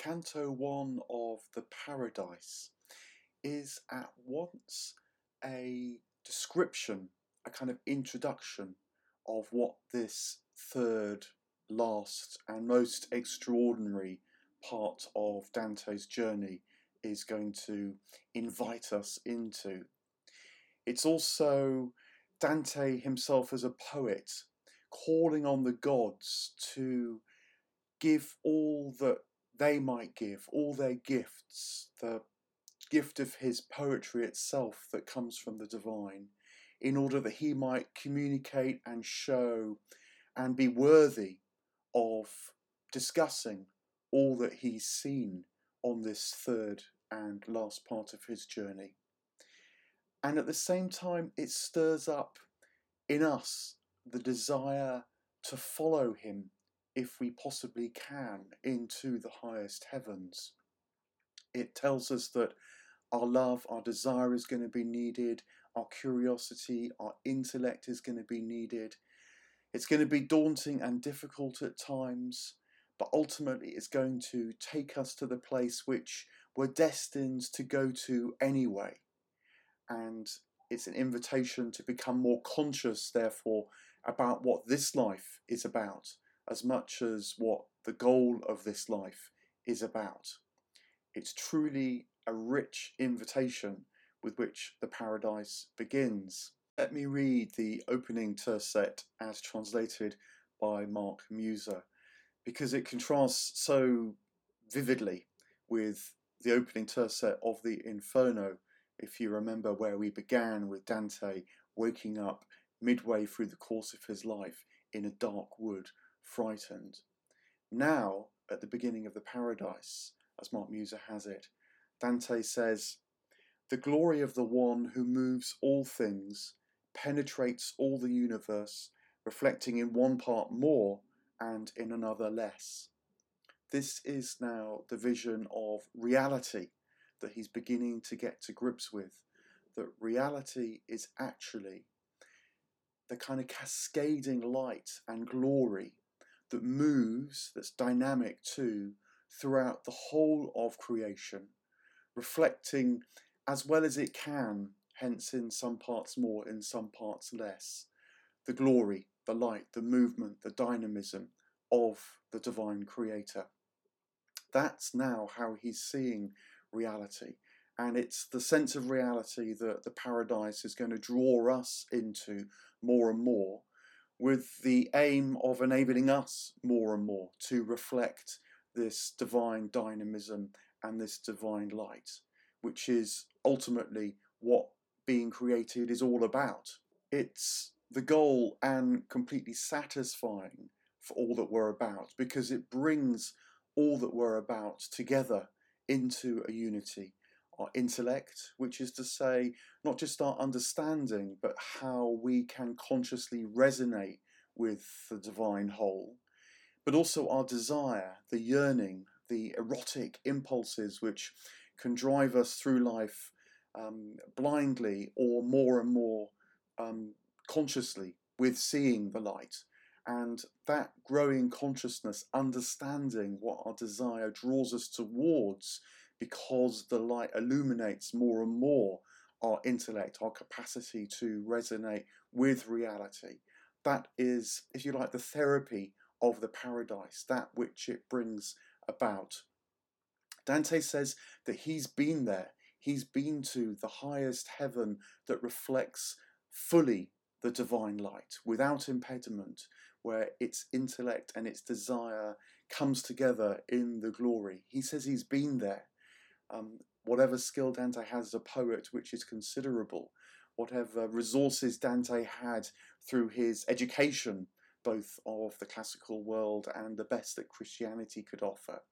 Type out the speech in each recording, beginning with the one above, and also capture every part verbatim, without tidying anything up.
Canto one of the Paradise is at once a description, a kind of introduction of what this third, last, and most extraordinary part of Dante's journey is going to invite us into. It's also Dante himself as a poet calling on the gods to give all that they might give, all their gifts, the gift of his poetry itself that comes from the divine, in order that he might communicate and show and be worthy of discussing all that he's seen on this third and last part of his journey. And at the same time, it stirs up in us the desire to follow him, if we possibly can, into the highest heavens. It tells us that our love, our desire is going to be needed, our curiosity, our intellect is going to be needed. It's going to be daunting and difficult at times, but ultimately it's going to take us to the place which we're destined to go to anyway. And it's an invitation to become more conscious, therefore, about what this life is about, as much as what the goal of this life is about. It's truly a rich invitation with which the Paradise begins. Let me read the opening tercet as translated by Mark Muser, because it contrasts so vividly with the opening tercet of the Inferno, if you remember where we began with Dante waking up midway through the course of his life in a dark wood, frightened. Now, at the beginning of the Paradise, as Mark Muser has it, Dante says, "The glory of the one who moves all things, penetrates all the universe, reflecting in one part more and in another less." This is now the vision of reality that he's beginning to get to grips with, that reality is actually the kind of cascading light and glory that moves, that's dynamic too, throughout the whole of creation, reflecting as well as it can, hence in some parts more, in some parts less, the glory, the light, the movement, the dynamism of the divine creator. That's now how he's seeing reality. And it's the sense of reality that the Paradise is going to draw us into more and more, with the aim of enabling us more and more to reflect this divine dynamism and this divine light, which is ultimately what being created is all about. It's the goal and completely satisfying for all that we're about, because it brings all that we're about together into a unity. Our intellect, which is to say, not just our understanding, but how we can consciously resonate with the divine whole, but also our desire, the yearning, the erotic impulses which can drive us through life um, blindly or more and more um, consciously with seeing the light. And that growing consciousness, understanding what our desire draws us towards, because the light illuminates more and more our intellect, our capacity to resonate with reality. That is, if you like, the therapy of the Paradise, that which it brings about. Dante says that he's been there. He's been to the highest heaven that reflects fully the divine light, without impediment, where its intellect and its desire comes together in the glory. He says he's been there. Um, whatever skill Dante has as a poet, which is considerable, whatever resources Dante had through his education, both of the classical world and the best that Christianity could offer,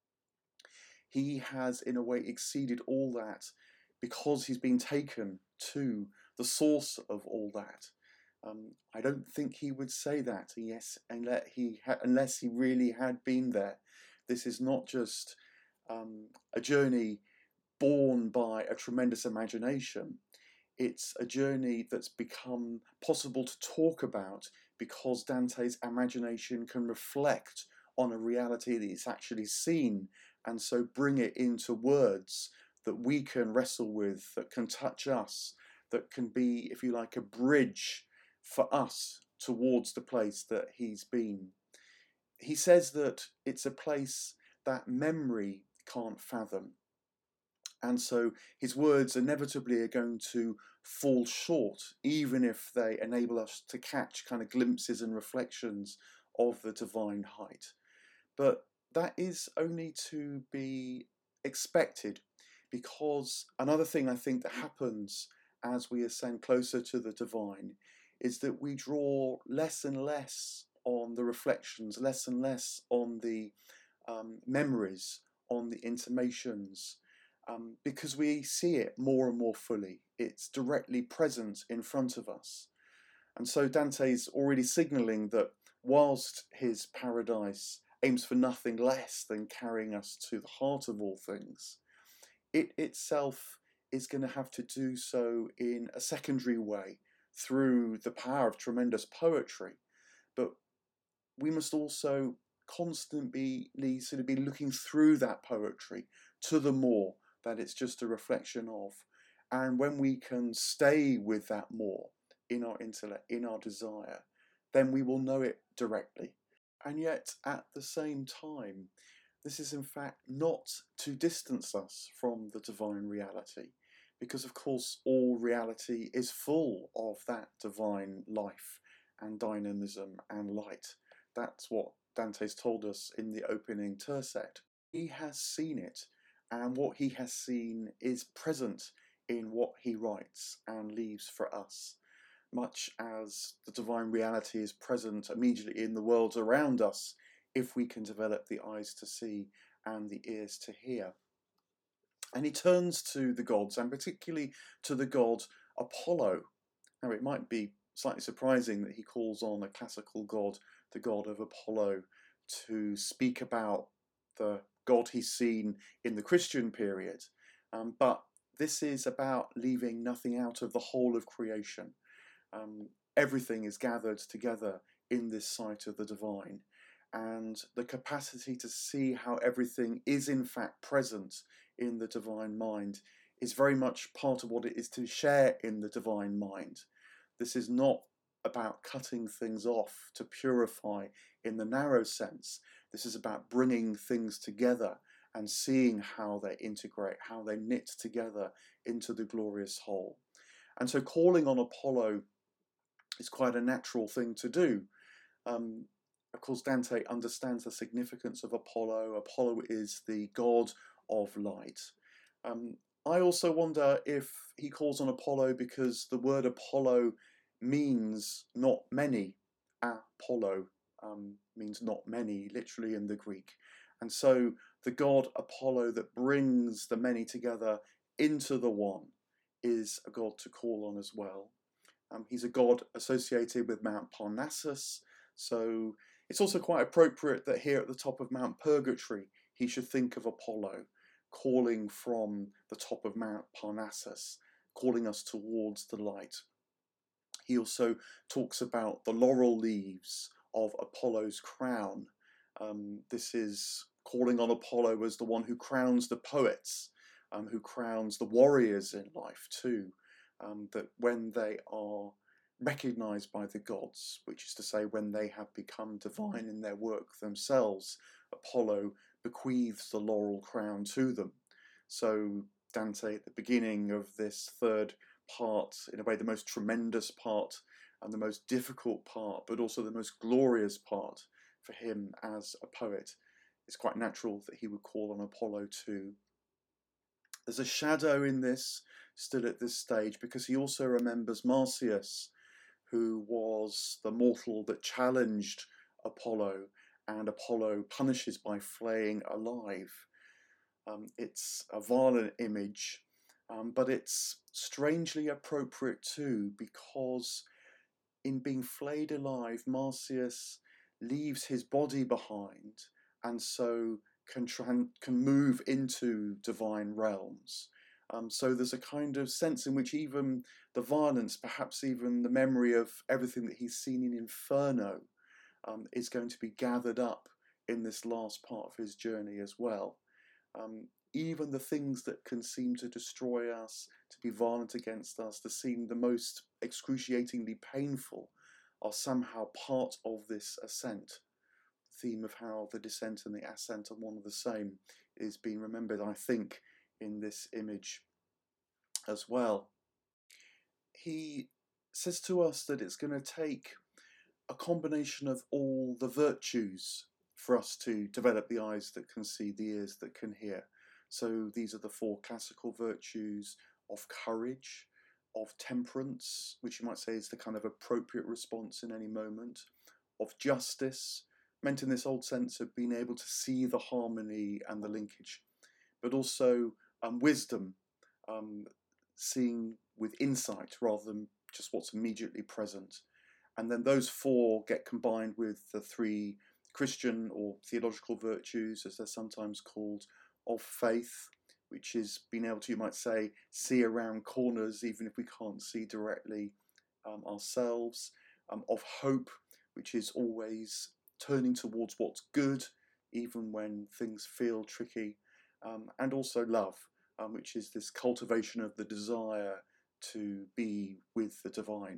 he has in a way exceeded all that because he's been taken to the source of all that. Um, I don't think he would say that, yes, unless he, ha- unless he really had been there. This is not just um, a journey born by a tremendous imagination. It's a journey that's become possible to talk about because Dante's imagination can reflect on a reality that it's actually seen and so bring it into words that we can wrestle with, that can touch us, that can be, if you like, a bridge for us towards the place that he's been. He says that it's a place that memory can't fathom. And so his words inevitably are going to fall short, even if they enable us to catch kind of glimpses and reflections of the divine height. But that is only to be expected, because another thing I think that happens as we ascend closer to the divine is that we draw less and less on the reflections, less and less on the um, memories, on the intimations, um, because we see it more and more fully. It's directly present in front of us. And so Dante's already signalling that whilst his paradise aims for nothing less than carrying us to the heart of all things, it itself is going to have to do so in a secondary way through the power of tremendous poetry. But we must also constantly sort of be looking through that poetry to the more that it's just a reflection of. And when we can stay with that more in our intellect, in our desire, then we will know it directly. And yet, at the same time, this is in fact not to distance us from the divine reality, because of course all reality is full of that divine life and dynamism and light. That's what Dante's told us in the opening tercet. He has seen it, and what he has seen is present in what he writes and leaves for us, much as the divine reality is present immediately in the world around us, if we can develop the eyes to see and the ears to hear. And he turns to the gods, and particularly to the god Apollo. Now, it might be slightly surprising that he calls on a classical god, the god of Apollo, to speak about the god he's seen in the Christian period. Um, but this is about leaving nothing out of the whole of creation. Um, everything is gathered together in this sight of the divine. And the capacity to see how everything is in fact present in the divine mind is very much part of what it is to share in the divine mind. This is not about cutting things off to purify in the narrow sense. This is about bringing things together and seeing how they integrate, how they knit together into the glorious whole. And so calling on Apollo is quite a natural thing to do. Um, of course, Dante understands the significance of Apollo. Apollo is the god of light. Um, I also wonder if he calls on Apollo because the word Apollo means not many. Apollo um, means not many, literally in the Greek. And so the god Apollo that brings the many together into the one is a god to call on as well. Um, he's a god associated with Mount Parnassus, so it's also quite appropriate that here at the top of Mount Purgatory he should think of Apollo, calling from the top of Mount Parnassus, calling us towards the light. He also talks about the laurel leaves of Apollo's crown. Um, this is calling on Apollo as the one who crowns the poets, um, who crowns the warriors in life too, um, that when they are recognized by the gods, which is to say when they have become divine in their work themselves, Apollo bequeaths the laurel crown to them. So Dante, at the beginning of this third part, in a way the most tremendous part and the most difficult part, but also the most glorious part for him as a poet, it's quite natural that he would call on Apollo too. There's a shadow in this still at this stage, because he also remembers Marsyas, who was the mortal that challenged Apollo, and Apollo punishes by flaying alive. Um, it's a violent image, um, but it's strangely appropriate too, because in being flayed alive, Marsyas leaves his body behind, and so can, tran- can move into divine realms. Um, so there's a kind of sense in which even the violence, perhaps even the memory of everything that he's seen in Inferno, um, is going to be gathered up in this last part of his journey as well. Um, even the things that can seem to destroy us, to be violent against us, to seem the most excruciatingly painful, are somehow part of this ascent. The theme of how the descent and the ascent are one and the same is being remembered, I think, in this image as well. He says to us that it's going to take a combination of all the virtues for us to develop the eyes that can see, the ears that can hear. So these are the four classical virtues of courage, of temperance, which you might say is the kind of appropriate response in any moment, of justice, meant in this old sense of being able to see the harmony and the linkage, but also um, wisdom, um, seeing with insight rather than just what's immediately present. And then those four get combined with the three Christian or theological virtues, as they're sometimes called, of faith, which is being able to, you might say, see around corners even if we can't see directly um, ourselves, um, of hope, which is always turning towards what's good even when things feel tricky, um, and also love, um, which is this cultivation of the desire to be with the divine.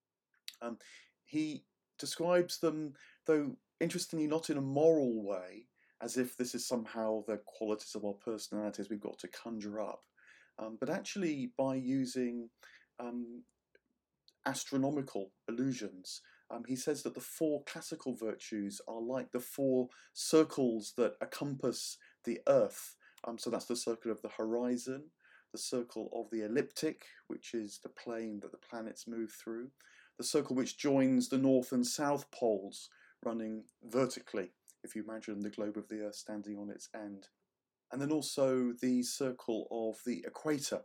Um, he describes them, though interestingly not in a moral way, as if this is somehow the qualities of our personalities we've got to conjure up, um, but actually by using um, astronomical illusions. Um, he says that the four classical virtues are like the four circles that encompass the Earth. Um, so that's the circle of the horizon, the circle of the elliptic, which is the plane that the planets move through, the circle which joins the north and south poles running vertically, if you imagine the globe of the Earth standing on its end. And then also the circle of the equator.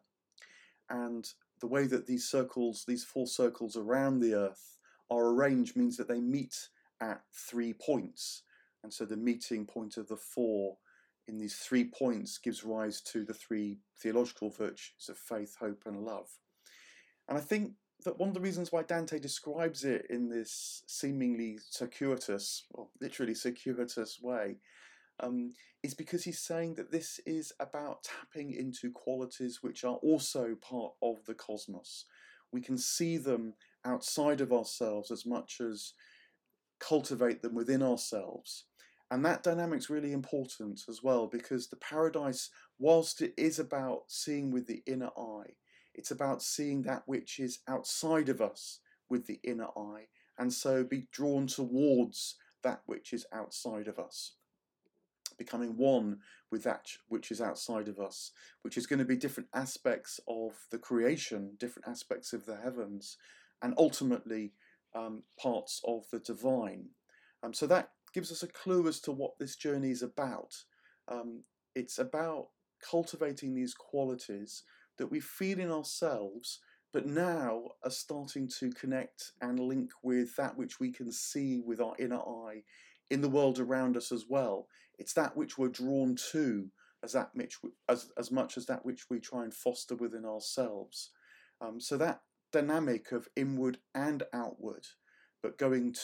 And the way that these circles, these four circles around the Earth are arranged means that they meet at three points. And so the meeting point of the four in these three points gives rise to the three theological virtues of faith, hope, and love. And I think that one of the reasons why Dante describes it in this seemingly circuitous, or literally circuitous way, um, is because he's saying that this is about tapping into qualities which are also part of the cosmos. We can see them outside of ourselves as much as cultivate them within ourselves. And that dynamic's really important as well, because the paradise, whilst it is about seeing with the inner eye, it's about seeing that which is outside of us with the inner eye, and so be drawn towards that which is outside of us, becoming one with that which is outside of us, which is going to be different aspects of the creation, different aspects of the heavens, and ultimately um, parts of the divine. Um, so that gives us a clue as to what this journey is about. Um, it's about cultivating these qualities that we feel in ourselves, but now are starting to connect and link with that which we can see with our inner eye in the world around us as well. It's that which we're drawn to as that which, as, as much as that which we try and foster within ourselves. Um, so that dynamic of inward and outward, but going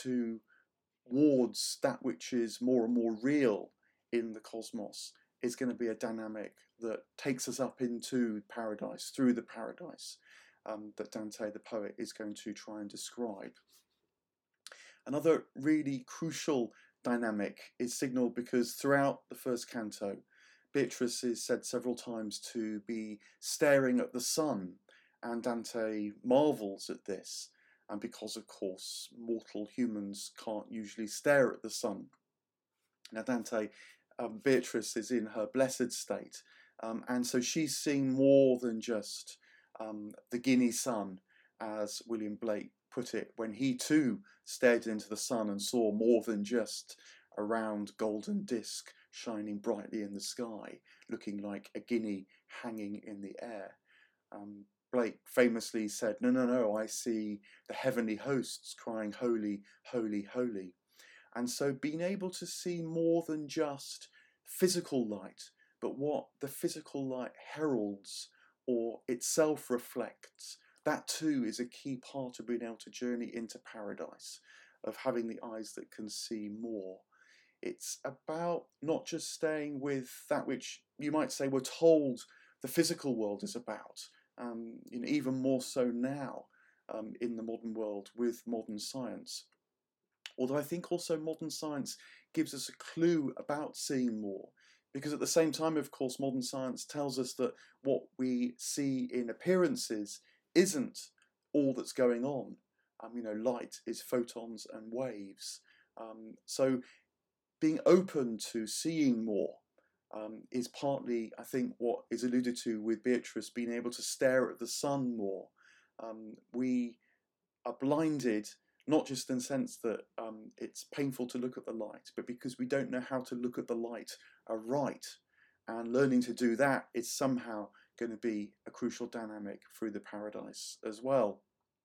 towards that which is more and more real in the cosmos, is going to be a dynamic that takes us up into paradise, through the paradise um, that Dante the poet is going to try and describe. Another really crucial dynamic is signalled because throughout the first canto, Beatrice is said several times to be staring at the sun, and Dante marvels at this, and because of course mortal humans can't usually stare at the sun. Now Dante, um, Beatrice is in her blessed state, um, and so she's seeing more than just um, the Guinea sun, as William Blake put it, when he too stared into the sun and saw more than just a round golden disc shining brightly in the sky, looking like a guinea hanging in the air. Um, Blake famously said, no, no, no, I see the heavenly hosts crying, holy, holy, holy. And so being able to see more than just physical light, but what the physical light heralds or itself reflects, that too is a key part of being able to journey into paradise, of having the eyes that can see more. It's about not just staying with that which you might say, we're told the physical world is about, um, you know, even more so now um, in the modern world with modern science. Although I think also modern science gives us a clue about seeing more, because at the same time, of course, modern science tells us that what we see in appearances isn't all that's going on. Um, you know, light is photons and waves. Um, so being open to seeing more um, is partly, I think, what is alluded to with Beatrice being able to stare at the sun more. Um, we are blinded, not just in the sense that um, it's painful to look at the light, but because we don't know how to look at the light aright. And learning to do that is somehow going to be a crucial dynamic through the paradise as well.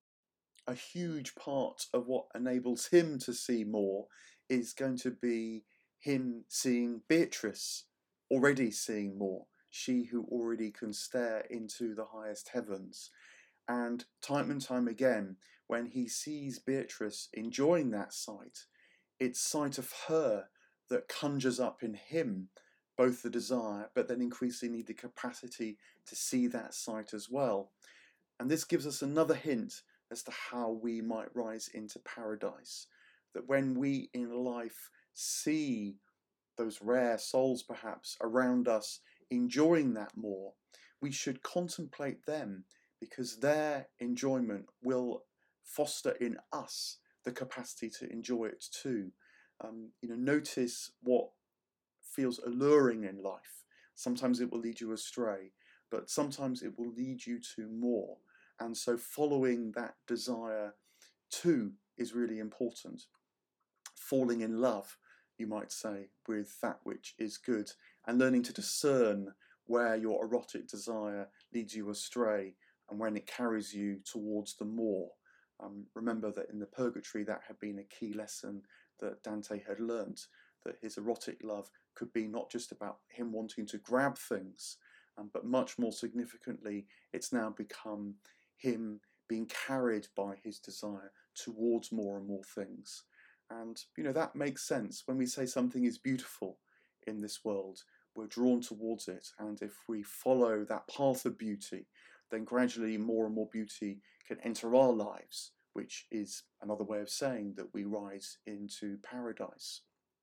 A huge part of what enables him to see more is going to be him seeing Beatrice, already seeing more, she who already can stare into the highest heavens. And time and time again, when he sees Beatrice enjoying that sight, it's sight of her that conjures up in him both the desire, but then increasingly the capacity to see that sight as well. And this gives us another hint as to how we might rise into paradise. That when we in life see those rare souls perhaps around us enjoying that more, we should contemplate them, because their enjoyment will foster in us the capacity to enjoy it too. Um, you know, notice what feels alluring in life. Sometimes it will lead you astray, but sometimes it will lead you to more. And so following that desire too is really important. Falling in love, you might say, with that which is good, and learning to discern where your erotic desire leads you astray and when it carries you towards the more. Um, remember that in the Purgatory that had been a key lesson that Dante had learnt, that his erotic love could be not just about him wanting to grab things, um, but much more significantly, it's now become him being carried by his desire towards more and more things. And, you know, that makes sense. When we say something is beautiful in this world, we're drawn towards it. And if we follow that path of beauty, then gradually more and more beauty can enter our lives, which is another way of saying that we rise into paradise.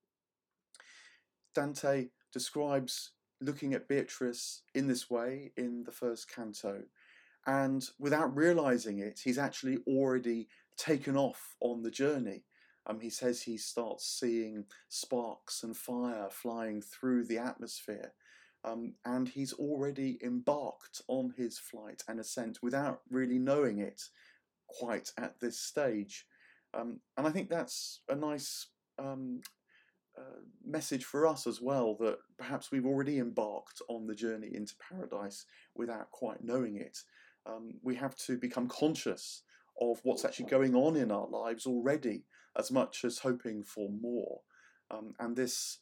Dante describes looking at Beatrice in this way in the first canto. And without realizing it, he's actually already taken off on the journey. Um, he says he starts seeing sparks and fire flying through the atmosphere. Um, and he's already embarked on his flight and ascent without really knowing it quite at this stage. Um, and I think that's a nice um, uh, message for us as well, that perhaps we've already embarked on the journey into paradise without quite knowing it. Um, we have to become conscious of what's actually going on in our lives already, as much as hoping for more. Um, and this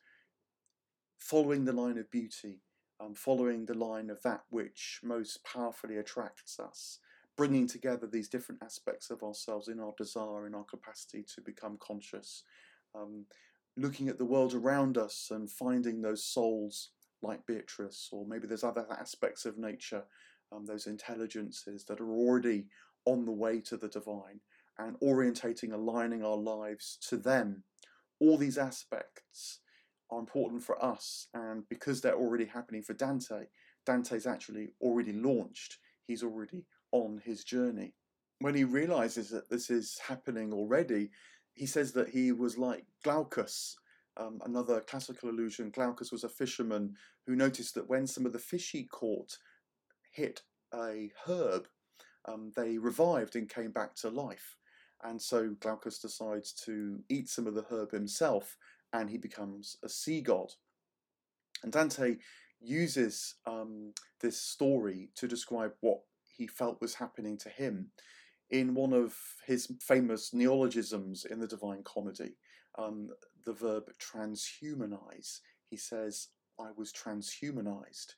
following the line of beauty, um, following the line of that which most powerfully attracts us, bringing together these different aspects of ourselves in our desire, in our capacity to become conscious, um, looking at the world around us and finding those souls like Beatrice, or maybe there's other aspects of nature, um, those intelligences that are already on the way to the divine, and orientating, aligning our lives to them. All these aspects are important for us, and because they're already happening for Dante, Dante's actually already launched. He's already on his journey. When he realizes that this is happening already, he says that he was like Glaucus, um, another classical allusion. Glaucus was a fisherman who noticed that when some of the fish he caught hit a herb, um, they revived and came back to life. And so Glaucus decides to eat some of the herb himself, and he becomes a sea god. And Dante uses um, this story to describe what he felt was happening to him in one of his famous neologisms in the Divine Comedy, um, the verb transhumanize. He says, I was transhumanized.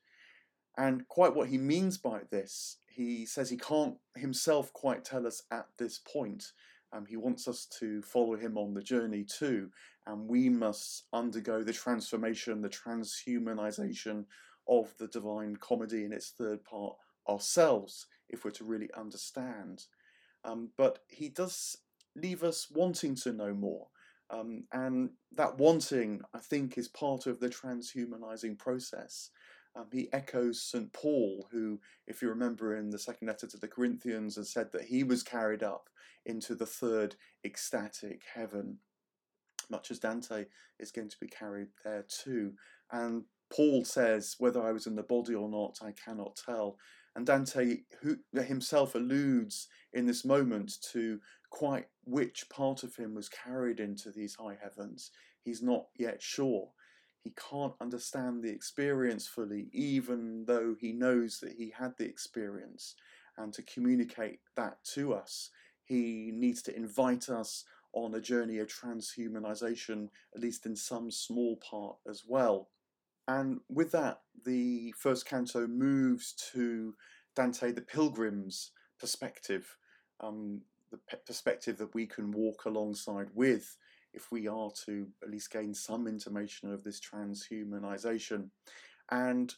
And quite what he means by this, he says he can't himself quite tell us at this point. Um, he wants us to follow him on the journey too, and we must undergo the transformation, the transhumanization of the Divine Comedy in its third part ourselves, if we're to really understand. Um, but he does leave us wanting to know more. Um, and that wanting, I think, is part of the transhumanizing process. Um, he echoes Saint Paul, who, if you remember in the second letter to the Corinthians, has said that he was carried up into the third ecstatic heaven, much as Dante is going to be carried there too. And Paul says, whether I was in the body or not, I cannot tell. And Dante who himself alludes in this moment to quite which part of him was carried into these high heavens. He's not yet sure. He can't understand the experience fully, even though he knows that he had the experience. And to communicate that to us, he needs to invite us on a journey of transhumanization, at least in some small part as well. And with that, the first canto moves to Dante the Pilgrim's perspective, um, the perspective that we can walk alongside with if we are to at least gain some intimation of this transhumanization. And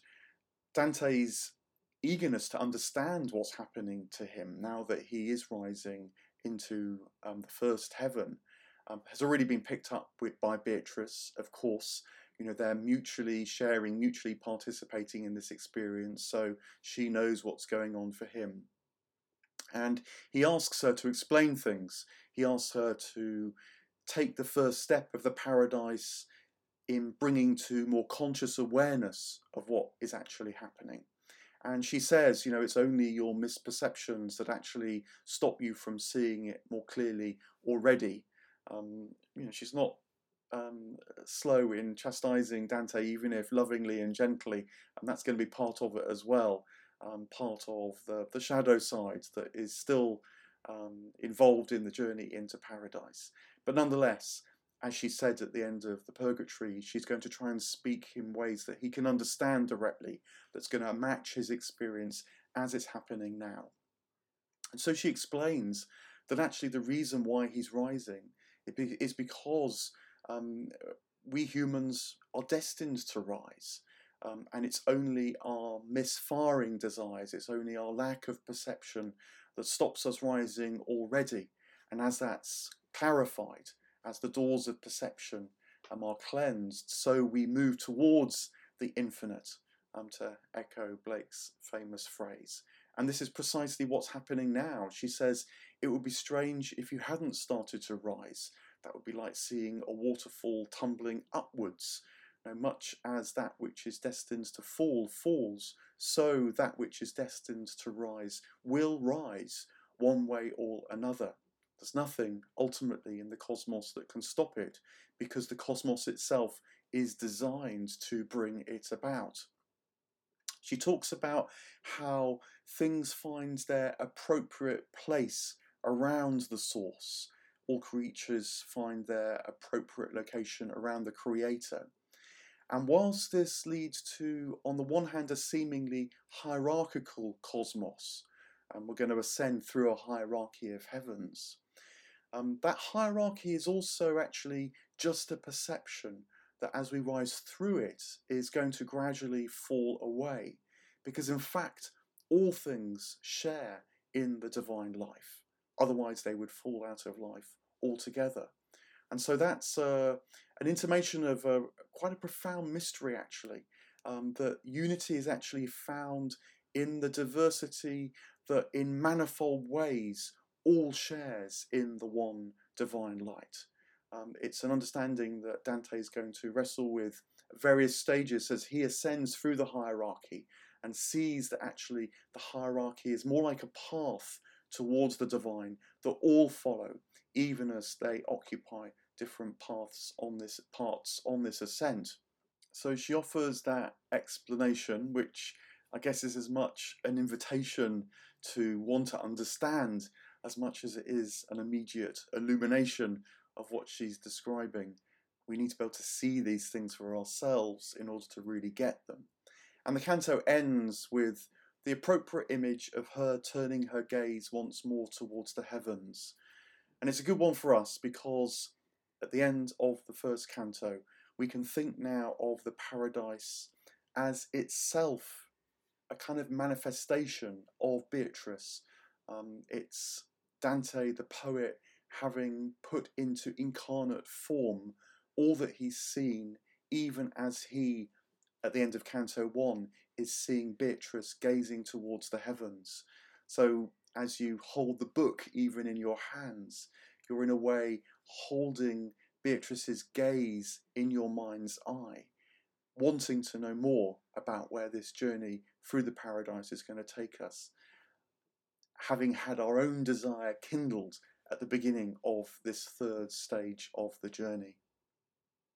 Dante's eagerness to understand what's happening to him now that he is rising into um, the first heaven um, has already been picked up with, by Beatrice, of course. You know, they're mutually sharing, mutually participating in this experience, so she knows what's going on for him. And he asks her to explain things. He asks her to take the first step of the paradise in bringing to more conscious awareness of what is actually happening. And she says, you know, it's only your misperceptions that actually stop you from seeing it more clearly already. Um, you know, she's not um, slow in chastising Dante, even if lovingly and gently, and that's going to be part of it as well, um, part of the, the shadow side that is still um, involved in the journey into paradise. But nonetheless, as she said at the end of the Purgatory, she's going to try and speak in ways that he can understand directly, that's going to match his experience as it's happening now. And so she explains that actually the reason why he's rising is because um, we humans are destined to rise. Um, and it's only our misfiring desires, it's only our lack of perception that stops us rising already. And as that's clarified, as the doors of perception um, are cleansed, so we move towards the infinite, um, to echo Blake's famous phrase. And this is precisely what's happening now. She says, it would be strange if you hadn't started to rise. That would be like seeing a waterfall tumbling upwards. Now, much as that which is destined to fall falls, so that which is destined to rise will rise one way or another. There's nothing ultimately in the cosmos that can stop it, because the cosmos itself is designed to bring it about. She talks about how things find their appropriate place around the source. All creatures find their appropriate location around the creator. And whilst this leads to, on the one hand, a seemingly hierarchical cosmos, and we're going to ascend through a hierarchy of heavens, um, that hierarchy is also actually just a perception that as we rise through it is going to gradually fall away, because in fact all things share in the divine life, otherwise they would fall out of life altogether. And so that's uh, an intimation of uh, quite a profound mystery actually, um, that unity is actually found in the diversity that in manifold ways all shares in the one divine light. Um, it's an understanding that Dante is going to wrestle with various stages as he ascends through the hierarchy and sees that actually the hierarchy is more like a path towards the divine that all follow, even as they occupy different paths on this parts on this ascent. So she offers that explanation, which I guess is as much an invitation to want to understand as much as it is an immediate illumination of what she's describing. We need to be able to see these things for ourselves in order to really get them. And the canto ends with the appropriate image of her turning her gaze once more towards the heavens. And it's a good one for us because at the end of the first canto, we can think now of the paradise as itself a kind of manifestation of Beatrice. Um, it's Dante, the poet, having put into incarnate form all that he's seen, even as he, at the end of Canto one, is seeing Beatrice gazing towards the heavens. So as you hold the book even in your hands, you're in a way holding Beatrice's gaze in your mind's eye, wanting to know more about where this journey through the paradise is going to take us, having had our own desire kindled at the beginning of this third stage of the journey.